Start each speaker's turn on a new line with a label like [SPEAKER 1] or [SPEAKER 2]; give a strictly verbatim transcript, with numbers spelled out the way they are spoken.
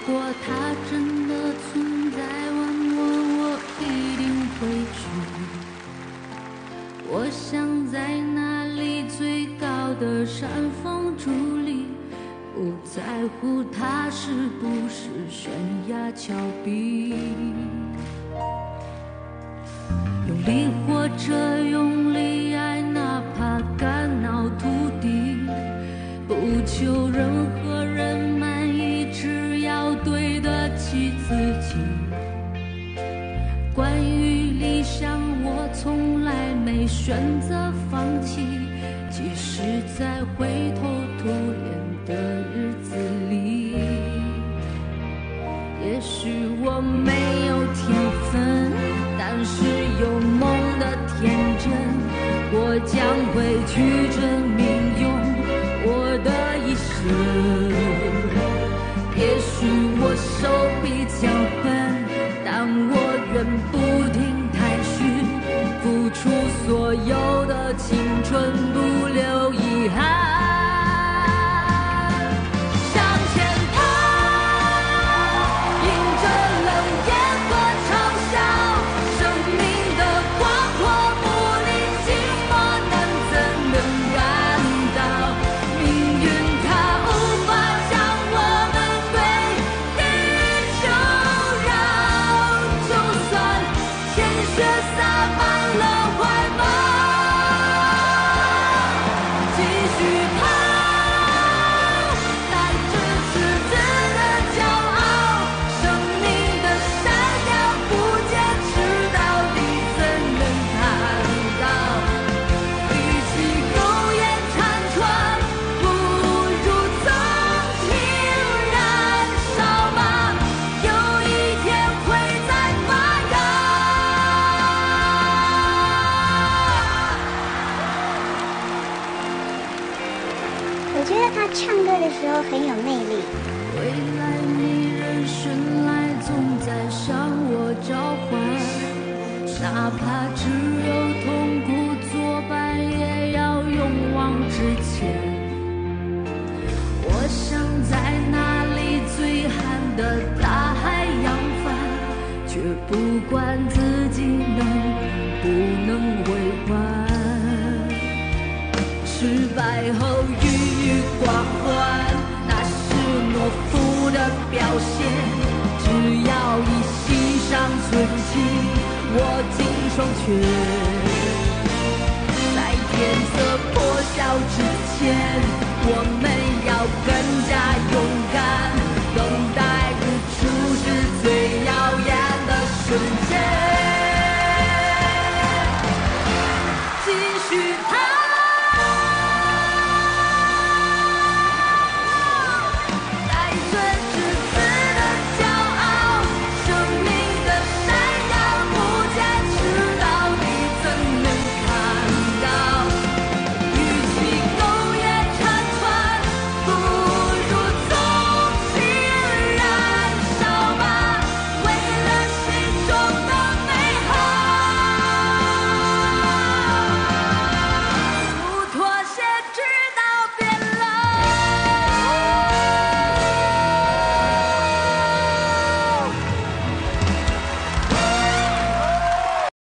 [SPEAKER 1] 果它真的存在，问我我一定会去。我想在那里最高的山峰伫立，不在乎它是不是悬崖峭壁，用力或者用力爱，哪怕肝脑涂地，不求任何人满意，只要对得起自己。关于理想，我从来没选择放弃，即使在灰头土脸的日子里。也许我没有天分，但是有梦的天真，我将会去证明用我的一生。也许我手比较笨，但我愿不停探寻，付出所有的青春，不留遗憾。
[SPEAKER 2] 唱歌的时候很有魅力。
[SPEAKER 1] 未来你人生来总在向我召唤，哪怕只有痛苦作伴，也要勇往直前。我想在那里最寒的大海扬帆，却不管自己能不能归还。失败后郁郁寡欢，那是懦夫的表现。只要一息尚存期，握紧双拳。